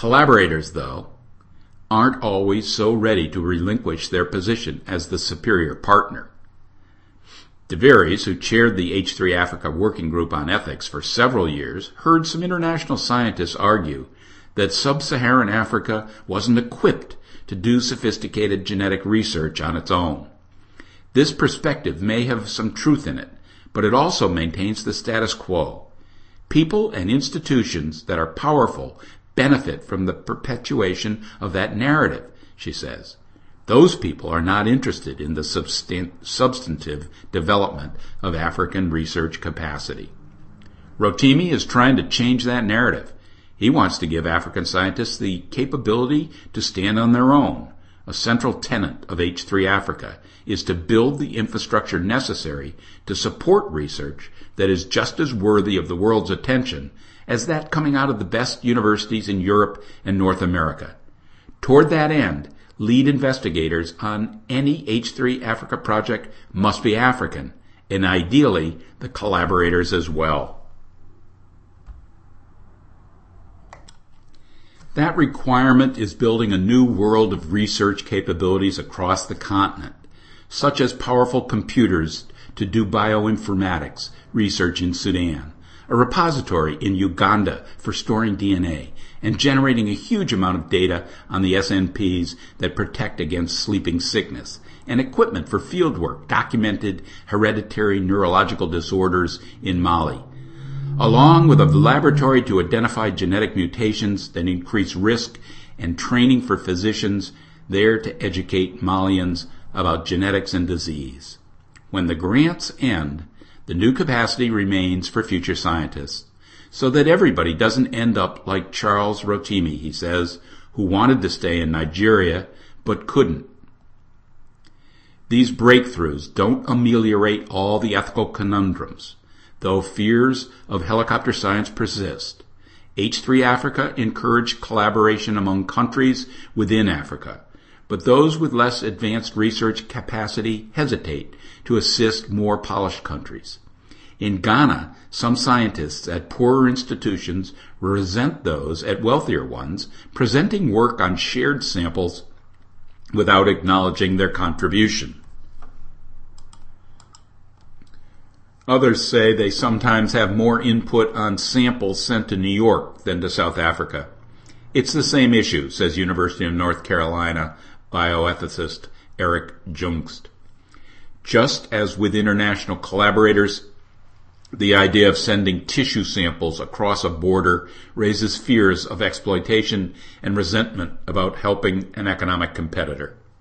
Collaborators, though, aren't always so ready to relinquish their position as the superior partner. De Vries, who chaired the H3 Africa Working Group on Ethics for several years, heard some international scientists argue that sub-Saharan Africa wasn't equipped to do sophisticated genetic research on its own. This perspective may have some truth in it, but it also maintains the status quo. People and institutions that are powerful benefit from the perpetuation of that narrative, she says. Those people are not interested in the substantive development of African research capacity. Rotimi is trying to change that narrative. He wants to give African scientists the capability to stand on their own. A central tenet of H3 Africa is to build the infrastructure necessary to support research that is just as worthy of the world's attention as that coming out of the best universities in Europe and North America. Toward that end, lead investigators on any H3 Africa project must be African, and ideally the collaborators as well. That requirement is building a new world of research capabilities across the continent, such as powerful computers to do bioinformatics research in Sudan, a repository in Uganda for storing DNA, and generating a huge amount of data on the SNPs that protect against sleeping sickness, and equipment for fieldwork, documented hereditary neurological disorders in Mali, along with a laboratory to identify genetic mutations that increase risk and training for physicians there to educate Malians about genetics and disease. When the grants end, the new capacity remains for future scientists, so that everybody doesn't end up like Charles Rotimi, he says, who wanted to stay in Nigeria but couldn't. These breakthroughs don't ameliorate all the ethical conundrums, though fears of helicopter science persist. H3 Africa encouraged collaboration among countries within Africa, but those with less advanced research capacity hesitate to assist more polished countries. In Ghana, some scientists at poorer institutions resent those at wealthier ones presenting work on shared samples without acknowledging their contribution. Others say they sometimes have more input on samples sent to New York than to South Africa. It's the same issue, says University of North Carolina bioethicist Eric Jungst. Just as with international collaborators, the idea of sending tissue samples across a border raises fears of exploitation and resentment about helping an economic competitor.